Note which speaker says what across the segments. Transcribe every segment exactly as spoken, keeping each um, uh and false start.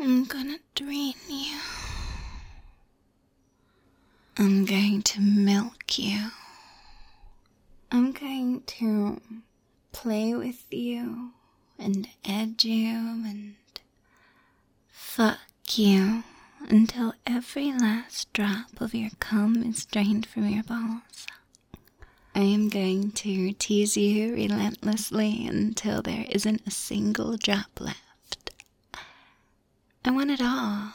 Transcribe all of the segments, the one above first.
Speaker 1: I'm gonna drain you. I'm going to milk you. I'm going to play with you and edge you and fuck you until every last drop of your cum is drained from your balls. I am going to tease you relentlessly until there isn't a single drop left. I want it all.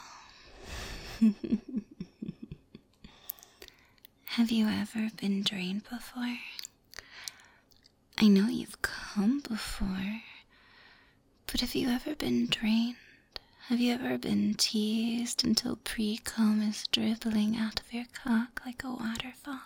Speaker 1: Have you ever been drained before? I know you've come before, but have you ever been drained? Have you ever been teased until pre-cum is dribbling out of your cock like a waterfall?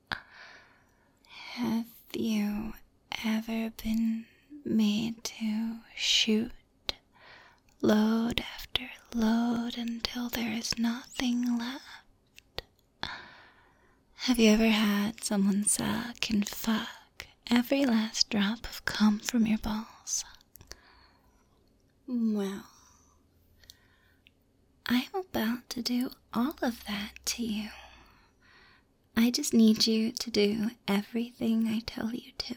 Speaker 1: Have you ever been made to shoot load after load until there is nothing left? Have you ever had someone suck and fuck every last drop of cum from your balls? Well, I'm about to do all of that to you. I just need you to do everything I tell you to,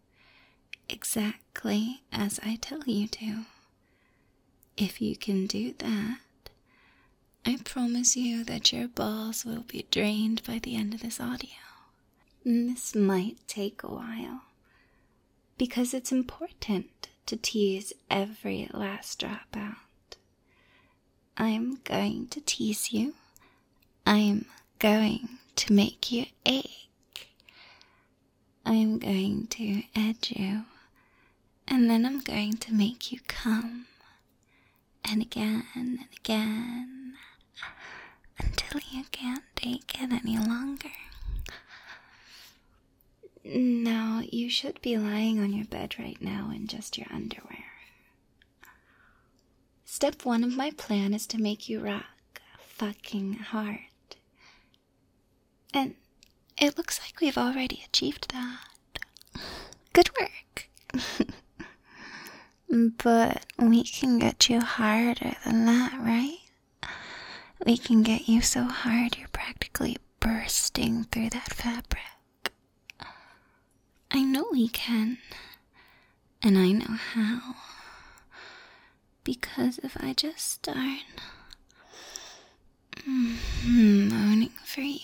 Speaker 1: exactly as I tell you to. If you can do that, I promise you that your balls will be drained by the end of this audio. This might take a while, because it's important to tease every last drop out. I'm going to tease you. I'm going to make you ache. I'm going to edge you, and then I'm going to make you come, and again and again, until you can't take it any longer. Now, you should be lying on your bed right now in just your underwear. Step one of my plan is to make you rock fucking hard. And it looks like we've already achieved that. Good work. But we can get you harder than that, right? We can get you so hard you're practically bursting through that fabric. I know we can. And I know how. Because if I just start moaning for you.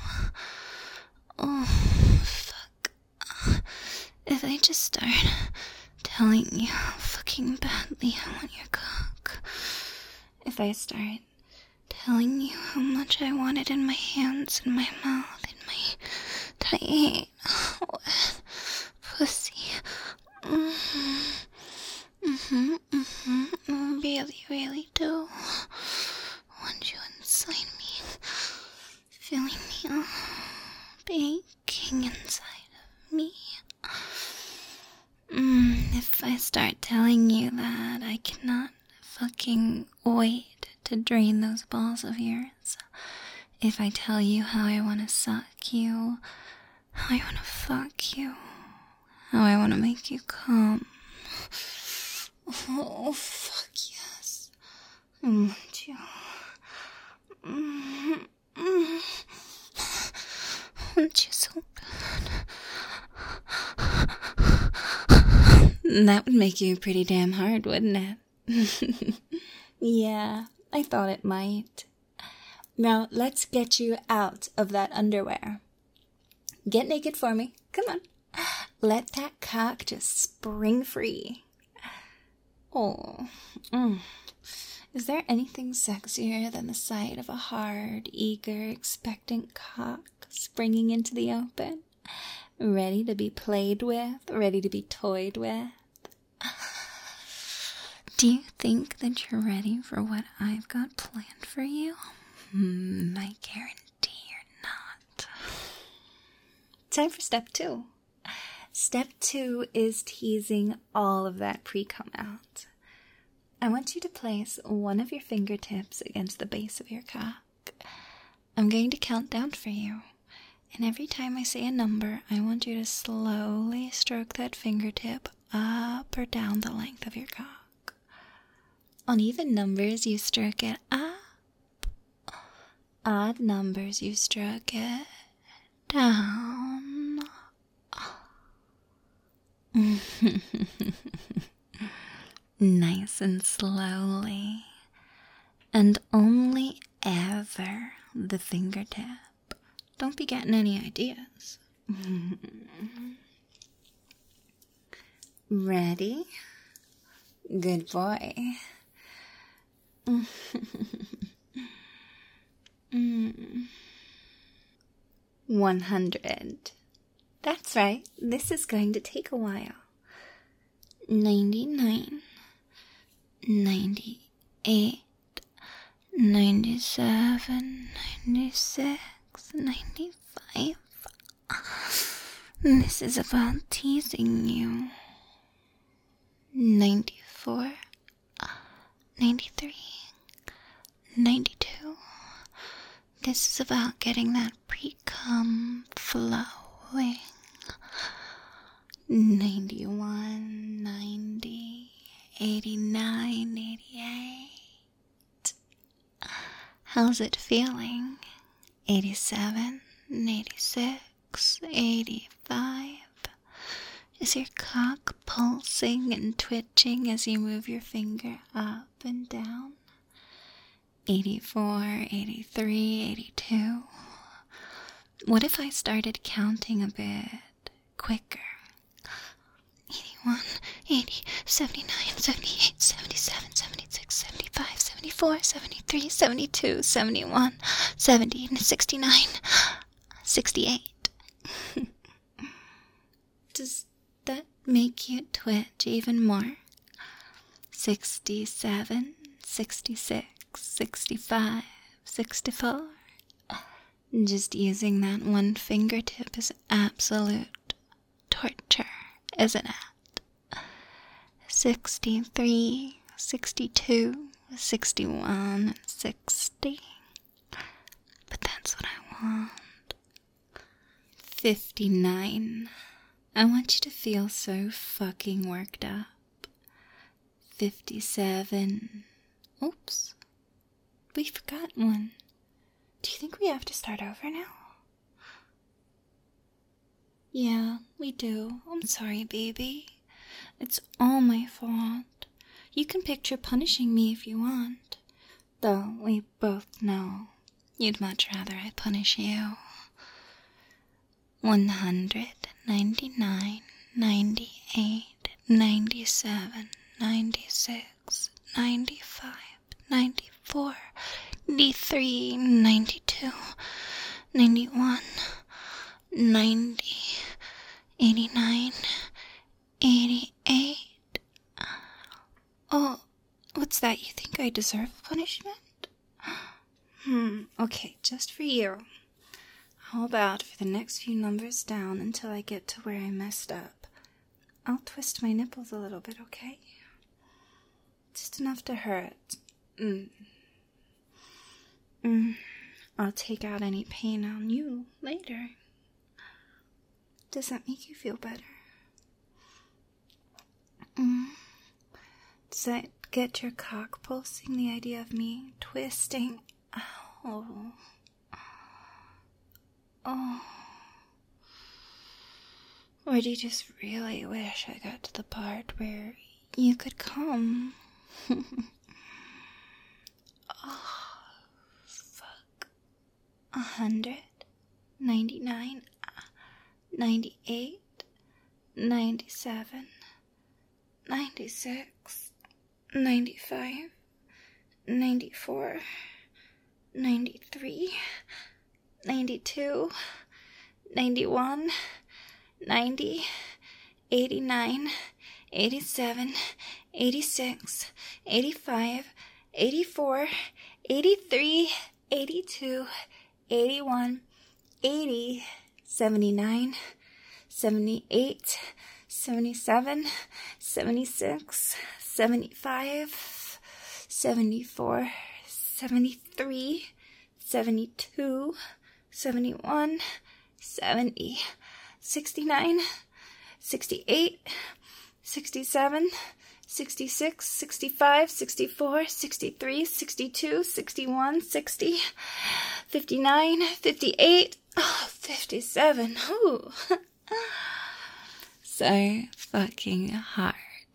Speaker 1: Oh, fuck. If I just start telling you how fucking badly I want your cock. If I start telling you how much I want it in my hands, in my mouth, in my tight, wet pussy. Mm-hmm. Mm-hmm, mm-hmm. I really, really do want you inside me. Feeling me all baking inside of me. Mm, if I start telling you that I cannot fucking wait to drain those balls of yours. If I tell you how I want to suck you, how I want to fuck you, how I want to make you come. Oh, fuck yes. I want you. Mm-hmm. I want you so bad. That would make you pretty damn hard, wouldn't it? Yeah, I thought it might. Now, let's get you out of that underwear. Get naked for me. Come on. Let that cock just spring free. Oh, mm. Is there anything sexier than the sight of a hard, eager, expectant cock springing into the open? Ready to be played with, ready to be toyed with? Do you think that you're ready for what I've got planned for you? Hmm, I guarantee you're not. Time for step two. Step two is teasing all of that pre-cum out. I want you to place one of your fingertips against the base of your cock. I'm going to count down for you. And every time I say a number, I want you to slowly stroke that fingertip up or down the length of your cock. On even numbers, you stroke it up. Odd numbers, you stroke it down. Nice and slowly. And only ever the fingertip. Don't be getting any ideas. Ready? Good boy. One hundred. That's right. This is going to take a while. Ninety-nine. Ninety-eight. Ninety-seven. Ninety-six. Ninety-five. This is about teasing you. Ninety-four. Ninety-three. Ninety-two. This is about getting that pre-cum flowing. Ninety-one. Ninety. Eighty-nine. Eighty-eight. How's it feeling? Eighty-seven. Eighty-six. Eighty-five. Is your cock pulsing and twitching as you move your finger up and down? Eighty-four, eighty-three, eighty-two. What if I started counting a bit quicker? Eighty-one, eighty, seventy-nine, seventy-eight, seventy-seven, seventy-six, seventy-five, seventy-four, seventy-three, seventy-two, seventy-one, seventy, sixty-nine, sixty-eight. Does that make you twitch even more? Sixty-seven, sixty-six, sixty-five, sixty-four. Just using that one fingertip is absolute torture, isn't it? Sixty-three, sixty-two, sixty-one, sixty. But that's what I want. Fifty-nine. I want you to feel so fucking worked up. Fifty-seven. Oops. We forgot one. Do you think we have to start over now? Yeah, we do. I'm sorry, baby. It's all my fault. You can picture punishing me if you want. Though we both know you'd much rather I punish you. One hundred ninety-nine, ninety-eight, ninety-seven, ninety-six, ninety-five, ninety-four, ninety-three, ninety-two, ninety-one, ninety, eighty-nine, eighty-eight. Oh, what's that? You think I deserve punishment? Hmm, okay, just for you. How about for the next few numbers down until I get to where I messed up, I'll twist my nipples a little bit, okay? Just enough to hurt. Mm. Mm. I'll take out any pain on you later. Does that make you feel better? Mm. Does that get your cock pulsing, the idea of me twisting? Ow. Oh. Or do you just really wish I got to the part where you could come? Oh, fuck. A hundred, ninety-nine, ninety-eight, ninety-seven, ninety-six, ninety-five, ninety-four, ninety-three, ninety-two, ninety-one, ninety, eighty-nine, eighty-seven, eighty-six, eighty-five, eighty-four, eighty-three, eighty-two, eighty-one, eighty, seventy-nine, seventy-eight, seventy-seven, seventy-six, seventy-five, seventy-four, seventy-three, seventy-two, seventy-one, seventy, sixty-nine, sixty-eight, sixty-seven, sixty-six, sixty-five, sixty-four, sixty-three, sixty-two, sixty-one, sixty, fifty-nine, fifty-eight, oh, fifty-seven. Ooh. So fucking hard.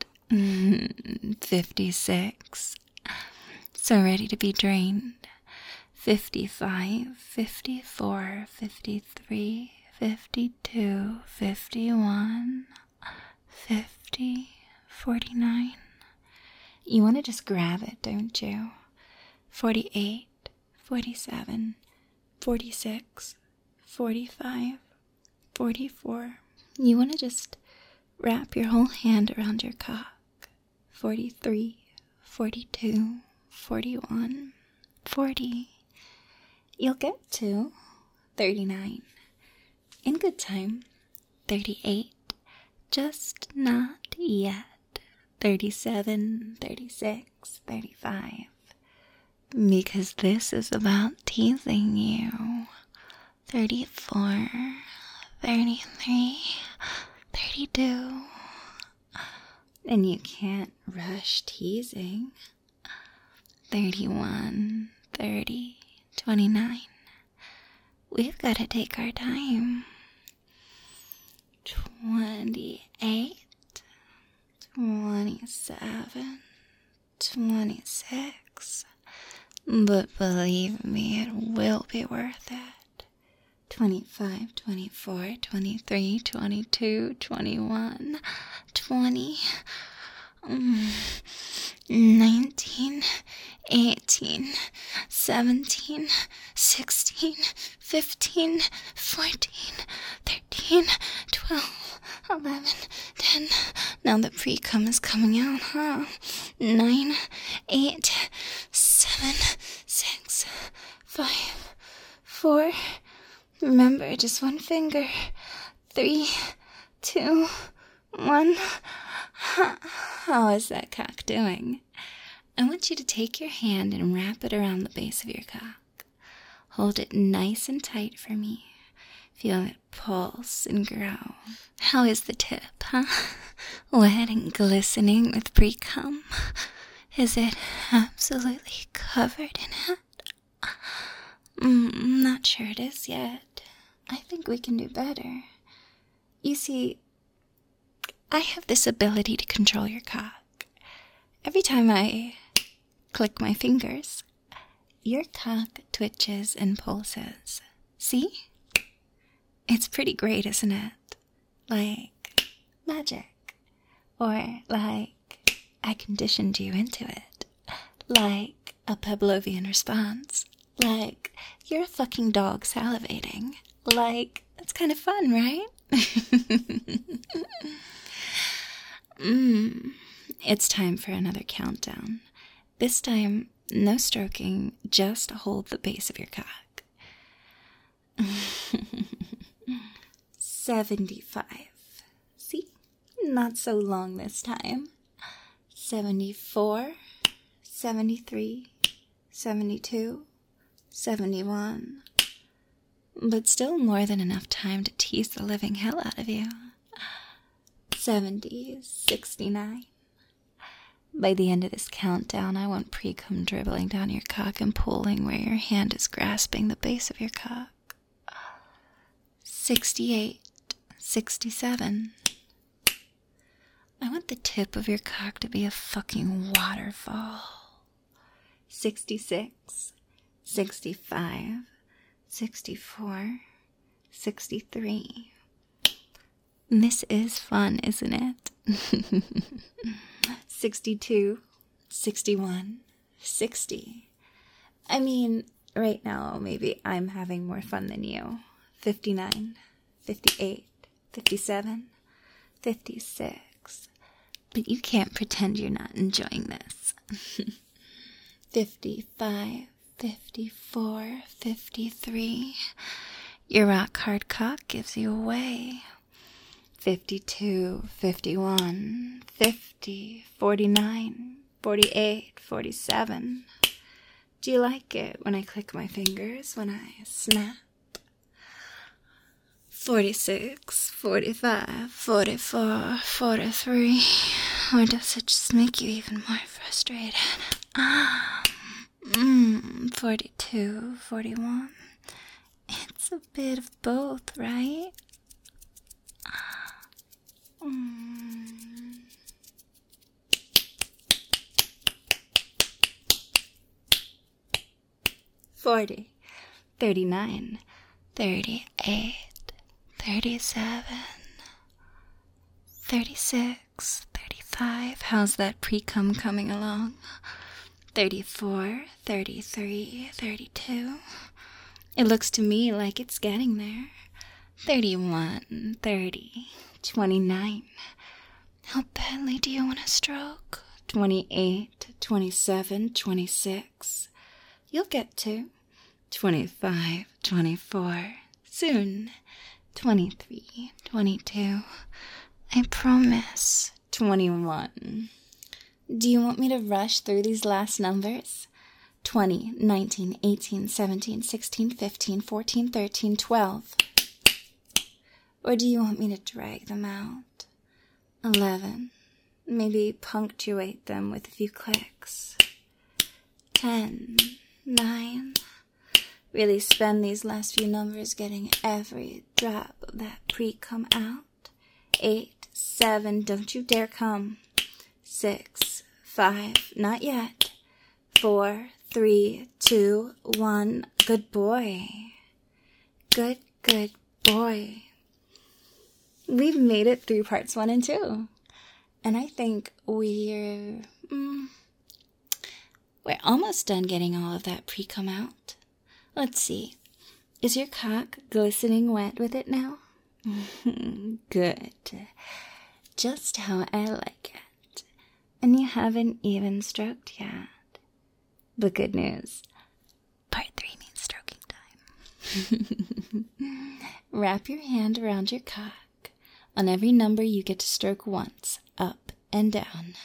Speaker 1: fifty-six. So ready to be drained. fifty-five, fifty-four, fifty-three, fifty-two, fifty-one, fifty, forty-nine. You want to just grab it, don't you? forty-eight, forty-seven, forty-six, forty-five, forty-four. You want to just wrap your whole hand around your cock. forty-three, forty-two, forty-one, forty. You'll get to thirty-nine. In good time. thirty-eight. Just not yet. thirty-seven, thirty-six, thirty-five. Because this is about teasing you. thirty-four, thirty-three, thirty-two. And you can't rush teasing. thirty-one, thirty, twenty-nine. We've got to take our time. twenty-eight, twenty-seven, twenty-six. But believe me, it will be worth it. twenty-five, twenty-four, twenty-three, twenty-two, twenty-one, twenty, um, nineteen, eighteen, seventeen, sixteen, fifteen, fourteen, thirteen, twelve, eleven, ten. Now the pre-cum is coming out, huh? nine, eight, seven, six, five, four. Remember, just one finger. Three, two, one. How is that cock doing? I want you to take your hand and wrap it around the base of your cock. Hold it nice and tight for me. Feel it pulse and grow. How is the tip, huh? Wet and glistening with pre-cum? Is it absolutely covered in it? Mm, I'm not sure it is yet. I think we can do better. You see, I have this ability to control your cock. Every time I click my fingers, your cock twitches and pulses. See? It's pretty great, isn't it? Like magic. Or like I conditioned you into it. Like a Pavlovian response. Like you're a fucking dog salivating. Like, it's kind of fun, right? Mmm. It's time for another countdown. This time, no stroking, just hold the base of your cock. seventy-five. See? Not so long this time. seventy-four, seventy-three, seventy-two, seventy-one. But still more than enough time to tease the living hell out of you. seventy, sixty-nine. By the end of this countdown, I want pre-cum dribbling down your cock and pulling where your hand is grasping the base of your cock. sixty-eight, sixty-seven. I want the tip of your cock to be a fucking waterfall. sixty-six, sixty-five, sixty-four, sixty-three. This is fun, isn't it? sixty-two, sixty-one, sixty. I mean, right now, maybe I'm having more fun than you. fifty-nine, fifty-eight, fifty-seven, fifty-six. But you can't pretend you're not enjoying this. fifty-five, fifty-four, fifty-three. Your rock hard cock gives you away. fifty-two, fifty-one, fifty, forty-nine, forty-eight, forty-seven. Do you like it when I click my fingers, when I snap? forty-six, forty-five, forty-four, forty-three. Or does it just make you even more frustrated? Mm, forty-two, forty-one. It's a bit of both, right? Mm. Forty, thirty-nine, thirty-eight, thirty-seven, thirty-six, thirty-five. How's that pre-cum coming along? thirty-four, thirty-three, thirty-two. It looks to me like it's getting there. thirty-one, thirty, twenty-nine. How badly do you want a stroke? twenty-eight, twenty-seven, twenty-six. You'll get to. twenty-five, twenty-four. Soon. twenty-three, twenty-two. I promise. twenty-one. Do you want me to rush through these last numbers? twenty, nineteen, eighteen, seventeen, sixteen, fifteen, fourteen, thirteen, twelve. Or do you want me to drag them out? eleven. Maybe punctuate them with a few clicks. ten, nine. Really spend these last few numbers getting every drop of that pre-cum out. eight, seven. Don't you dare come. six, five. Not yet. four, three, two, one. Good boy. Good, good boy. We've made it through parts one and two. And I think we're... Mm, we're almost done getting all of that pre-cum out. Let's see. Is your cock glistening wet with it now? Good. Just how I like it. And you haven't even stroked yet. But good news. Part three means stroking time. Wrap your hand around your cock. On every number you get to stroke once, up and down.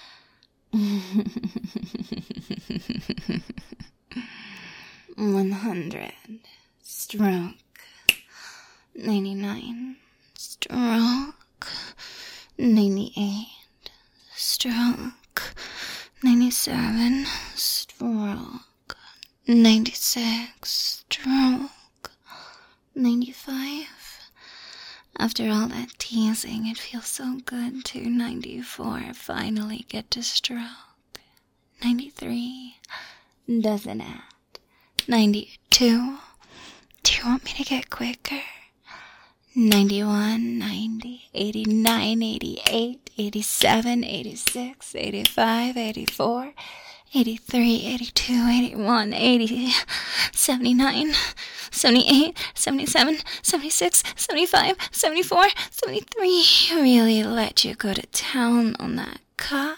Speaker 1: one hundred. Stroke. ninety-nine. Stroke. ninety-eight. Stroke. ninety-seven. Stroke. ninety-six. Stroke. ninety-five. After all that teasing, it feels so good to ninety-four finally get to stroke. ninety-three. Doesn't it? ninety-two. Do you want me to get quicker? ninety-one, ninety, eighty-nine, eighty-eight, eighty-seven, eighty-six, eighty-five, eighty-four, eighty-three, eighty-two, eighty-one, eighty, seventy-nine, seventy-eight, seventy-seven, seventy-six, seventy-five, seventy-four, seventy-three. Really let you go to town on that cock.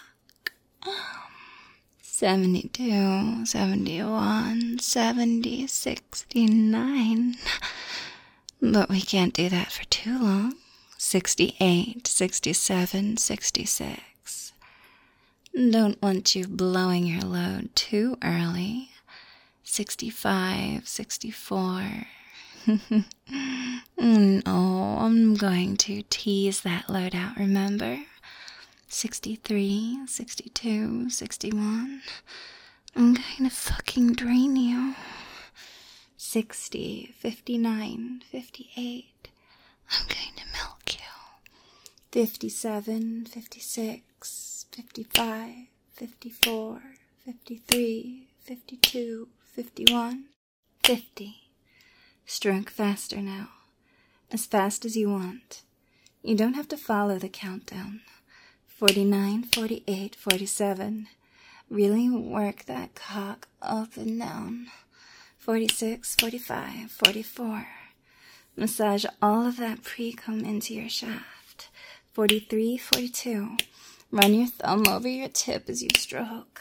Speaker 1: seventy-two, seventy-one, seventy, sixty-nine. But we can't do that for too long. sixty-eight, sixty-seven, sixty-six. Don't want you blowing your load too early. sixty-five, sixty-four. No, I'm going to tease that load out, remember? sixty-three, sixty-two, sixty-one. I'm going to fucking drain you. sixty, fifty-nine, fifty-eight. I'm going to milk you. fifty-seven, fifty-six, fifty-five, fifty-four, fifty-three, fifty-two, fifty-one, fifty. Stroke faster now. As fast as you want. You don't have to follow the countdown. forty-nine, forty-eight, forty-seven. Really work that cock up and down. forty-six, forty-five, forty-four. Massage all of that pre-cum into your shaft. forty-three, forty-two. Run your thumb over your tip as you stroke.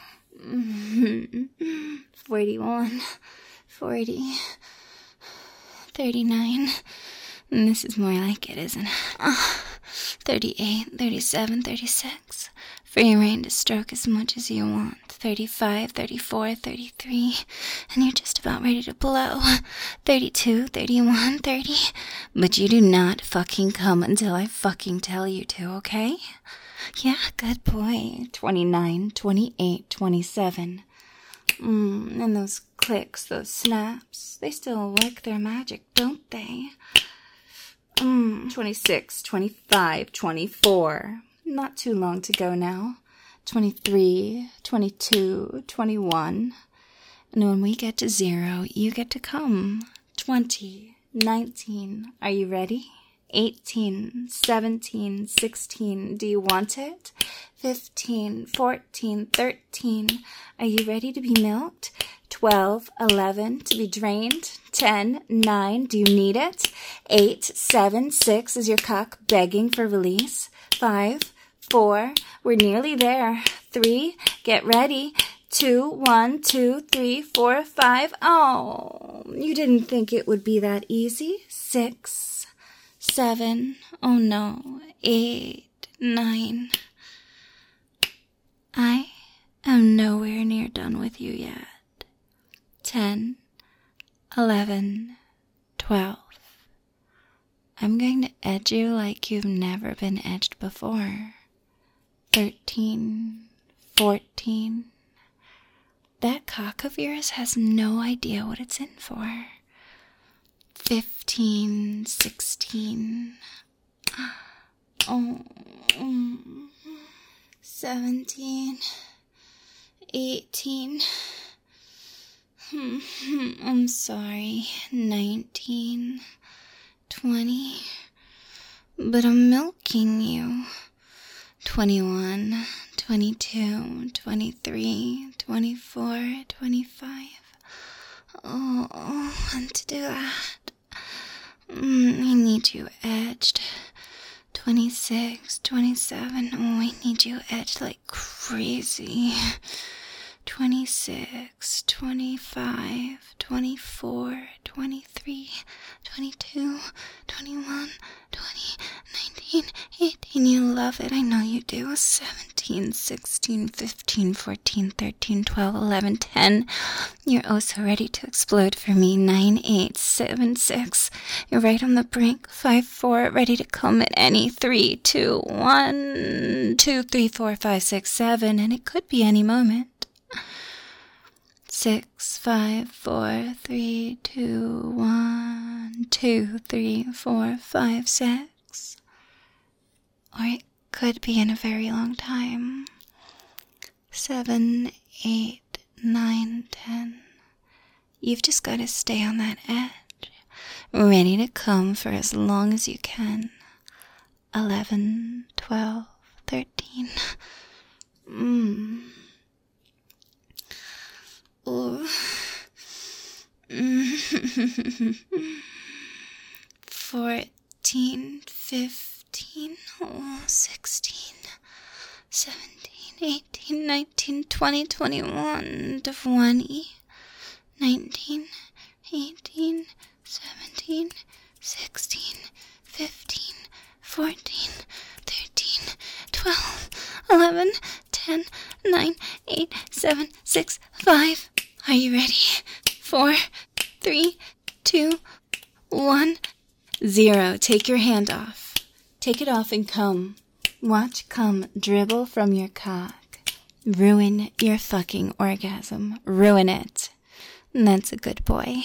Speaker 1: forty-one, forty, thirty-nine. And this is more like it, isn't it? Uh, thirty-eight, thirty-seven, thirty-six. Free reign to stroke as much as you want. thirty-five, thirty-four, thirty-three. And you're just about ready to blow. thirty-two, thirty-one, thirty. But you do not fucking come until I fucking tell you to, okay? Yeah, good boy. twenty-nine, twenty-eight, twenty-seven. Mmm, and those clicks, those snaps, they still work their magic, don't they? Mmm, twenty-six, twenty-five, twenty-four. Not too long to go now. twenty-three, twenty-two, twenty-one. And when we get to zero, you get to come. twenty, nineteen. Are you ready? eighteen, seventeen, sixteen. Do you want it? fifteen, fourteen, thirteen. Are you ready to be milked? twelve, eleven. To be drained? ten, nine. Do you need it? eight, seven, six. Is your cock begging for release? five, four. We're nearly there. three. Get ready. Two, one, two, three, four, five. Oh, you didn't think it would be that easy. Six, seven. Oh no. Eight, nine. I am nowhere near done with you yet. Ten, eleven, twelve. I'm going to edge you like you've never been edged before. Thirteen, fourteen. That cock of yours has no idea what it's in for. Fifteen, sixteen. Oh, mm, seventeen, eighteen. Hmm, I'm sorry. Nineteen, twenty. But I'm milking you. Twenty-one, twenty-two, twenty-three, twenty-four, twenty-five. Oh, and to do that, mm, I need you edged. twenty-six, twenty-seven. Oh, I need you edged like crazy. twenty-six, twenty-five, twenty-four, twenty-three, twenty-two, twenty-one, twenty, nineteen, eighteen. You love it. I know you do. seventeen, sixteen, fifteen, fourteen, thirteen, twelve, eleven, ten. You're oh so ready to explode for me. nine, eight, seven, six. You're right on the brink. five, four, ready to come at any. three, two, one, two, three, four, five, six, seven. And it could be any moment. Six, five, four, three, two, one, two, three, four, five, six. Or it could be in a very long time. Seven, eight, nine, ten. You've just got to stay on that edge, ready to come for as long as you can. Eleven, twelve, thirteen. Mmm. Oh. Fourteen, fifteen, oh, sixteen, seventeen, eighteen, nineteen, twenty, twenty-one, twenty, nineteen, eighteen, seventeen, sixteen, fifteen, fourteen, thirteen, twelve, eleven, ten, nine, eight, seven, six, five. Are you ready? Four, three, two, one, zero. Take your hand off. Take it off and come. Watch come dribble from your cock. Ruin your fucking orgasm. Ruin it. That's a good boy.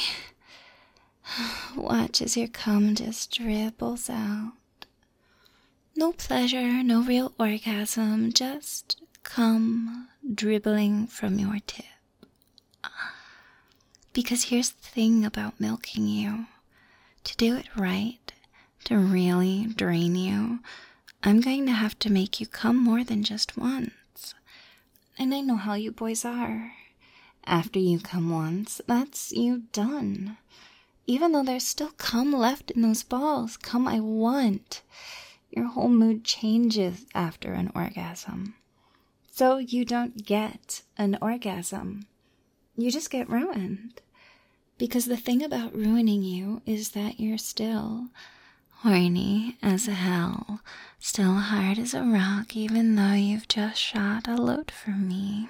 Speaker 1: Watch as your cum just dribbles out. No pleasure, no real orgasm, just cum dribbling from your tip. Because here's the thing about milking you. To do it right, to really drain you, I'm going to have to make you come more than just once. And I know how you boys are. After you come once, that's you done. Even though there's still cum left in those balls, cum I want. Your whole mood changes after an orgasm. So you don't get an orgasm. You just get ruined. Because the thing about ruining you is that you're still horny as hell, still hard as a rock, even though you've just shot a load from me.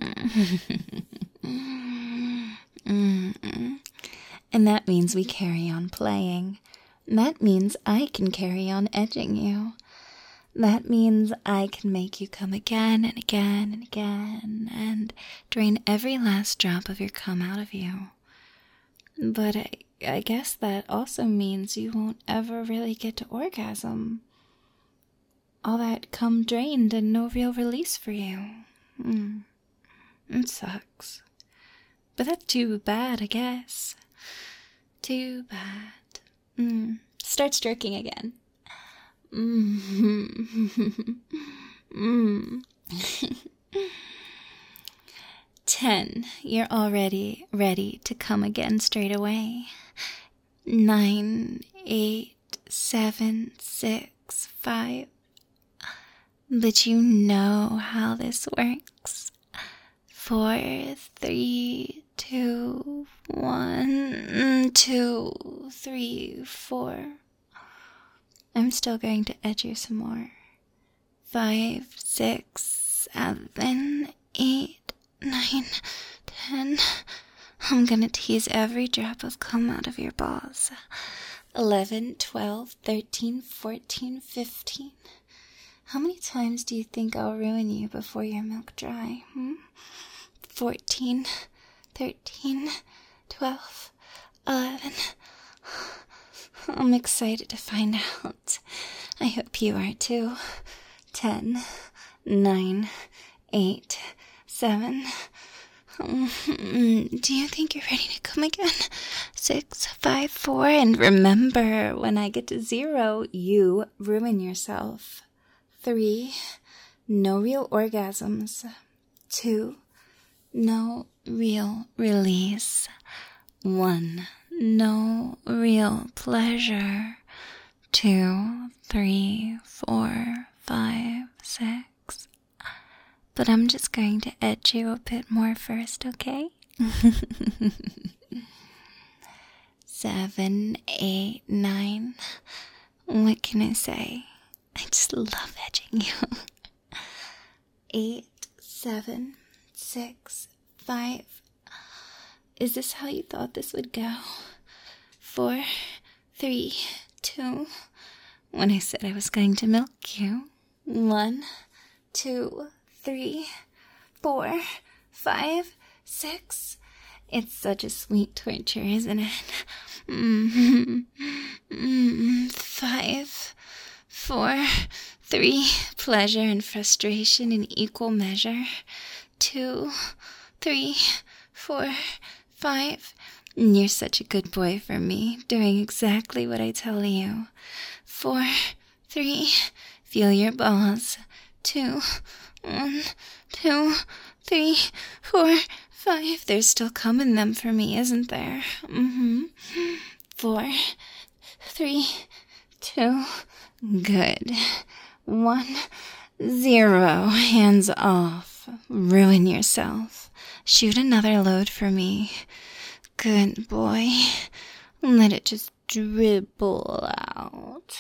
Speaker 1: Mm-mm. And that means we carry on playing. That means I can carry on edging you. That means I can make you come again and again and again and drain every last drop of your cum out of you. But I, I guess that also means you won't ever really get to orgasm. All that cum drained and no real release for you. Mm. It sucks. But that's too bad, I guess. Too bad. Mm. Start stroking again. Mm. mm. Ten. You're already ready to come again straight away. Nine, eight, seven, six, five. But you know how this works. Four, three, two, one, two, three, four. I'm still going to edge you some more. Five, six, seven, eight, nine, ten. I'm gonna tease every drop of cum out of your balls. Eleven, twelve, thirteen, fourteen, fifteen. How many times do you think I'll ruin you before you're milk dry, hmm? Fourteen, thirteen, twelve, eleven. I'm excited to find out. I hope you are too. Ten, nine, eight, seven. Do you think you're ready to come again? Six, five, four, and remember, when I get to zero, you ruin yourself. Three, no real orgasms. Two, no real release. One, no real pleasure. Two, three, four, five, six. But I'm just going to edge you a bit more first, okay? Seven, eight, nine. What can I say? I just love edging you. Eight, seven, six, five. Is this how you thought this would go? Four, three, two. When I said I was going to milk you. One, two, three, four, five, six. It's such a sweet torture, isn't it? Mm-hmm. Mm-hmm. Five, four, three. Pleasure and frustration in equal measure. Two, three, four, five. You're such a good boy for me, doing exactly what I tell you. Four, three. Feel your balls. Two, one, two, three, four, five. There's still cum in them for me, isn't there? Mm-hmm. Four, three, two. Good. One, zero. Hands off. Ruin yourself. Shoot another load for me. Good boy. Let it just dribble out.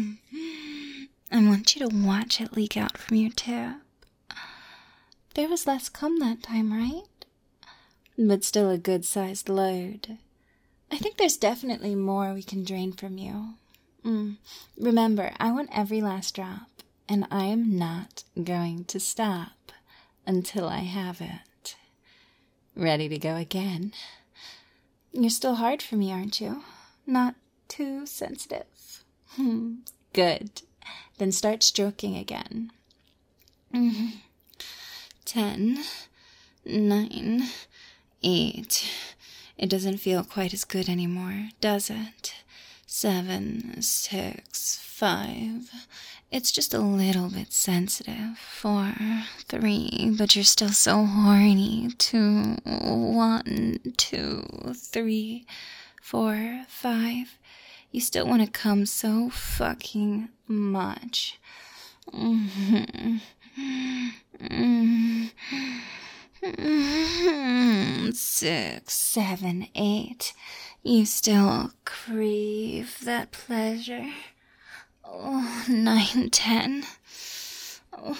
Speaker 1: I want you to watch it leak out from your tip. There was less cum that time, right? But still a good-sized load. I think there's definitely more we can drain from you. Mm. Remember, I want every last drop, and I am not going to stop until I have it. Ready to go again? You're still hard for me, aren't you? Not too sensitive? Hmm. Good. Then start stroking again. Mm-hmm. Ten, nine, eight. It doesn't feel quite as good anymore, does it? Seven, six, five. It's just a little bit sensitive. Four, three, but you're still so horny. Two, one, two, three, four, five. You still want to come so fucking much. Mm-hmm. Mm-hmm. Mm-hmm. Six, seven, eight. You still crave that pleasure. Oh, nine, ten. Oh.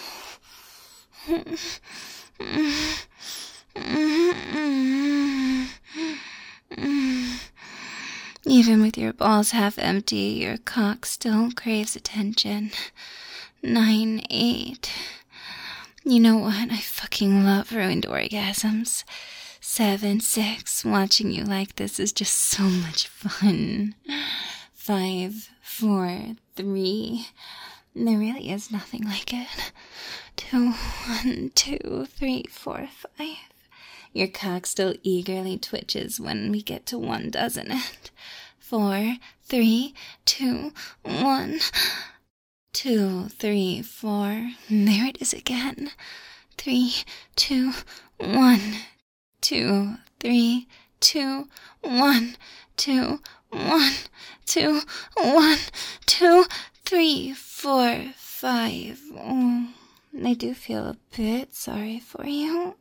Speaker 1: Even with your balls half empty, your cock still craves attention. nine, eight. You know what? I fucking love ruined orgasms. Seven, six. Watching you like this is just so much fun. Five, four, three. There really is nothing like it. Two, one, two, three, four, five. Your cock still eagerly twitches when we get to one, doesn't it? Four, three, two, one. Two, three, four. There it is again. Three, two, one. Two, three, two, one. Two, one, two, one, two, three, four, five. Oh, I do feel a bit sorry for you.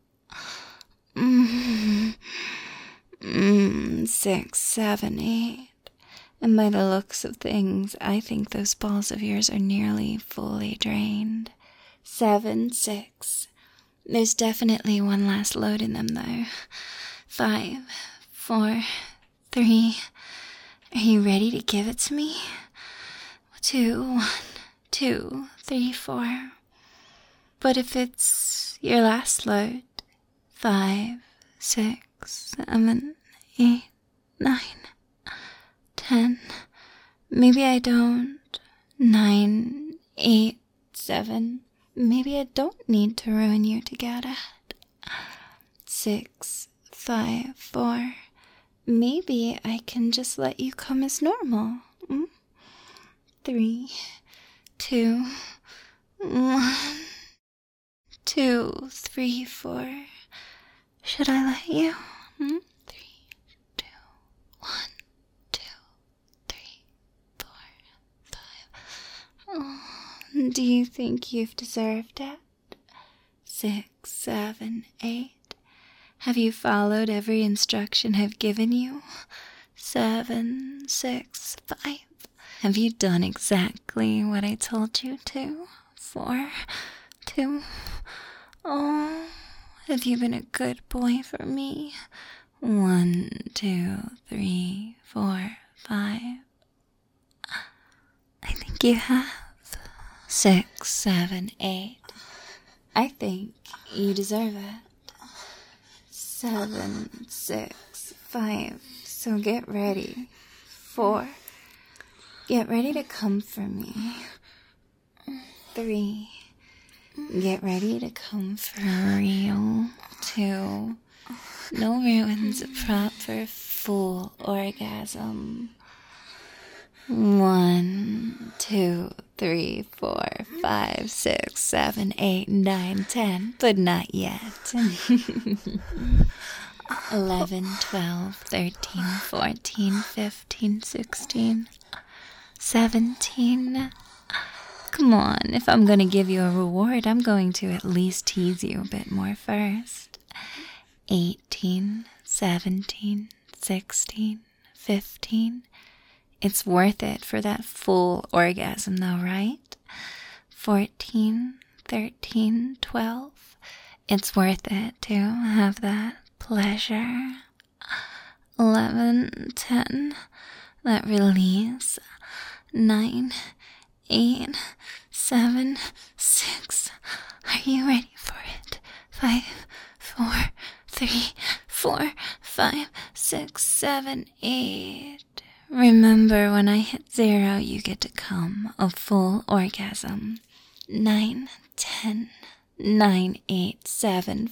Speaker 1: Mm, mm, six, seven, eight. And by the looks of things, I think those balls of yours are nearly fully drained. Seven, six. There's definitely one last load in them, though. Five, four, three. Are you ready to give it to me? Two, one, two, three, four. But if it's your last load, five, six, seven, eight, nine, ten. Maybe I don't. Nine, eight, seven. Maybe I don't need to ruin you to get it. Six, five, four. Maybe I can just let you come as normal. Mm? Three, two, one, two, three, four. Should I let you? Hmm? Three, two, one, two, three, four, five. Oh, do you think you've deserved it? Six, seven, eight. Have you followed every instruction I've given you? Seven, six, five. Have you done exactly what I told you to? Four, two. Oh, have you been a good boy for me? One, two, three, four, five. I think you have. Six, seven, eight. I think you deserve it. Seven, six, five. So get ready. Four. Get ready to come for me. Three. Get ready to come for real. Two. No ruins, a proper full orgasm. One, two, three, four, five, six, seven, eight, nine, ten, but not yet. Eleven, twelve, thirteen, fourteen, fifteen, sixteen, seventeen. Come on, if I'm gonna give you a reward, I'm going to at least tease you a bit more first. Eighteen, seventeen, sixteen, fifteen. It's worth it for that full orgasm though, right? Fourteen, thirteen, twelve. It's worth it to have that pleasure. Eleven, ten. That release. Nine, eight, seven, six. Are you ready for it? Five, four, three, four, five, six, seven, eight. Remember, when I hit zero, you get to come a full orgasm. Nine, ten, nine, eight, seven,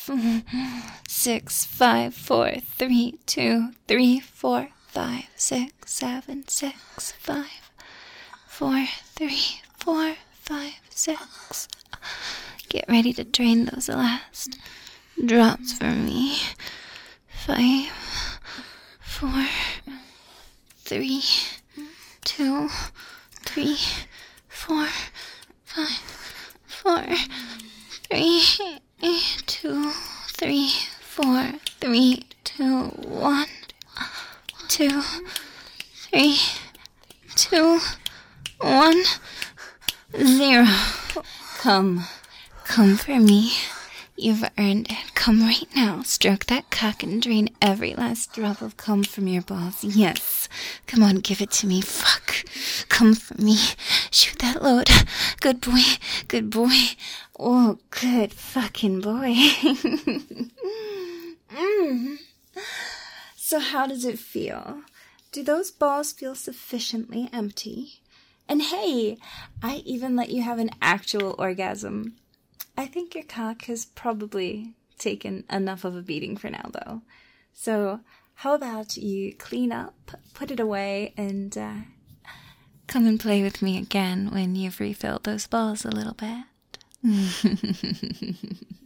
Speaker 1: six, five, four, three, two, three, four, five, six, seven, six, five, four, three, four, five, six. Get ready to drain those last drops for me. Five, four, three, two, three, four, five, four, three, two, three, four, three, two, one, two, three, two, one, zero. Come, come for me. You've earned it. Come right now. Stroke that cock and drain every last drop of cum from your balls. Yes. Come on, give it to me. Fuck. Come for me. Shoot that load. Good boy. Good boy. Oh, good fucking boy. mm. So how does it feel? Do those balls feel sufficiently empty? And hey, I even let you have an actual orgasm. I think your cock has probably taken enough of a beating for now, though. So how about you clean up, put it away, and uh, come and play with me again when you've refilled those balls a little bit.